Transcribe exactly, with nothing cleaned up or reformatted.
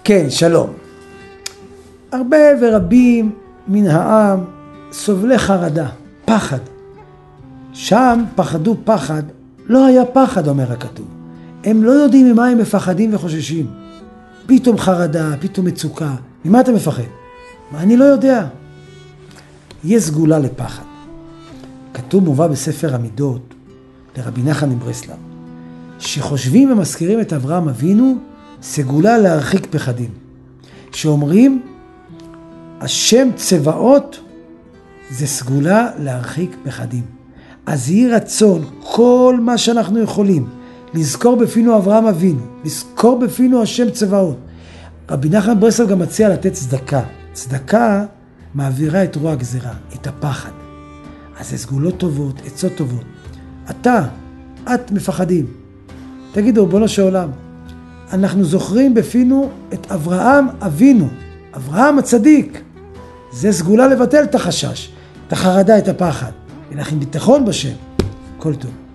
כן, שלום. הרבה ורבים מן העם סובלי חרדה, פחד. שם פחדו פחד, לא היה פחד, אומר הכתוב. הם לא יודעים ממה הם מפחדים וחוששים. פתאום חרדה, פתאום מצוקה. ממה אתה מפחד? מה אני לא יודע. יש סגולה לפחד. כתוב מובא בספר המידות לרבי נחמן מברסלב, שחושבים ומזכירים את אברהם אבינו, סגולה להרחיק פחדים. שאומרים, השם צבאות זה סגולה להרחיק פחדים. אז יהי רצון כל מה שאנחנו יכולים לזכור בפינו אברהם אבינו, לזכור בפינו השם צבאות. רבי נחמן מברסלב גם מציע לתת צדקה. צדקה מעבירה את רוע הגזירה, את הפחד. אז זה סגולות טובות, עצות טובות. אתה, את מפחדים. תגידו, ריבונו של עולם, אנחנו זוכרים בפינו את אברהם אבינו, אברהם הצדיק. זה סגולה לבטל את החשש, את החרדה, את הפחד. ולכן ביטחון בשם. כל טוב.